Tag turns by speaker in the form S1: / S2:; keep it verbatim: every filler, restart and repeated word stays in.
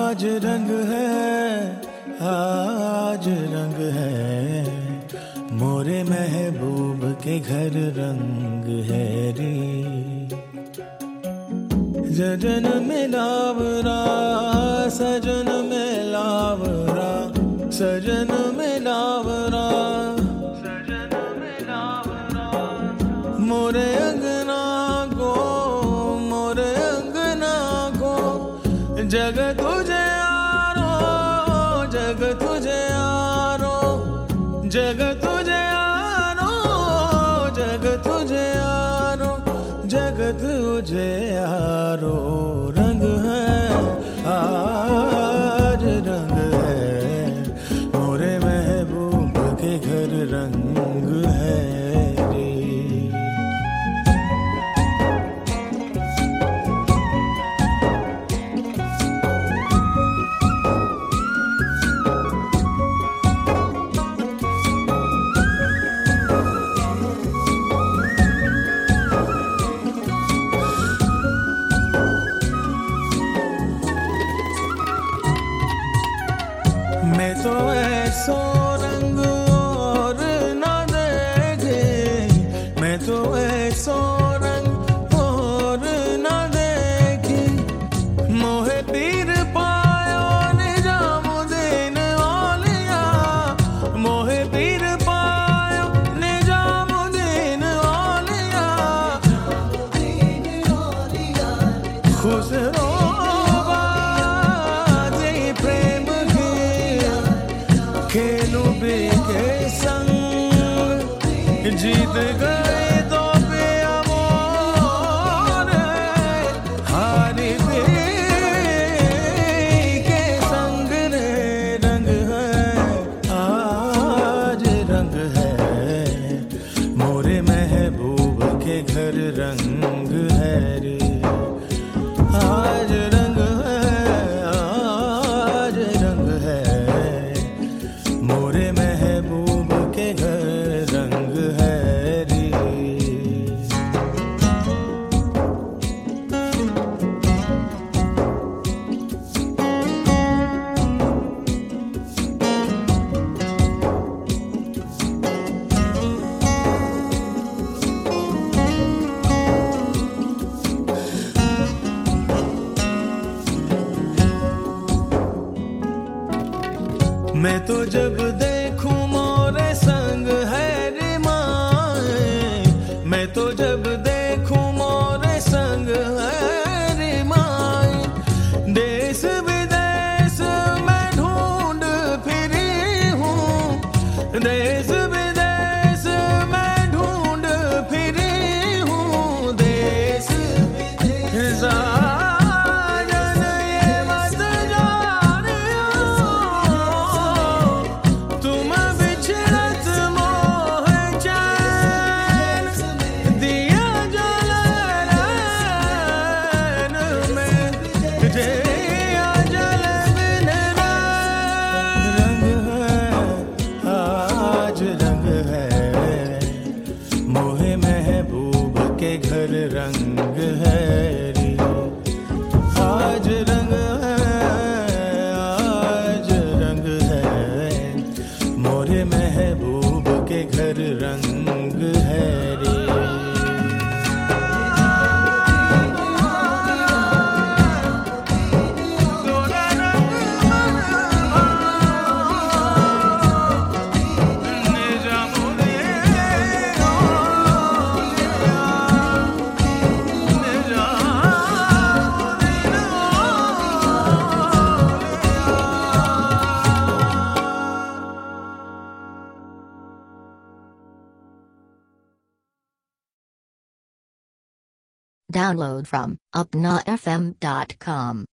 S1: आज रंग है, आज रंग है, मोरे महबूब के घर रंग है रे। सजन मिलावरा, सजन मिलावरा, सजन मिलावरा, सजन मिलावरा, मोरे अंगना को, मोरे अंगना को, जग तुझे यारो, जग तुझे यारो, जग तुझे यारो, जग तुझे यारो, जग तुझे यारो। रंग है, आज रंग है, मोरे महबूब के घर रंग है रे। मैं तो ऐसो रंग और न देखे, मैं तो ऐसो रंग और न देखी, मोहे पीर पायो निजामुद्दीन औलिया, मोहे पीर पायो निजामुद्दीन औलिया, खुसरो खेलू बे के संग, जीत गए तो पे अमोर, हारी बे के संग रे। रंग है, आज रंग है, मोरे महबूब के घर रंग है रे। आज रंग है, आज रंग है, मोरे महबूब के घर रंग है रे। मैं तो जब देखूं मोरे संग है रे माए, मैं तो जब देखूं मोरे संग है रे माए, देश विदेश मैं ढूंढ फिरी हूँ, देश विदेश मैं ढूंढ फिरी हूँ, देश विदेश घर रंग है रे। आज रंग है, आज रंग है, मोरे महबूब के घर रंग है रे।
S2: Download from upna f m dot com.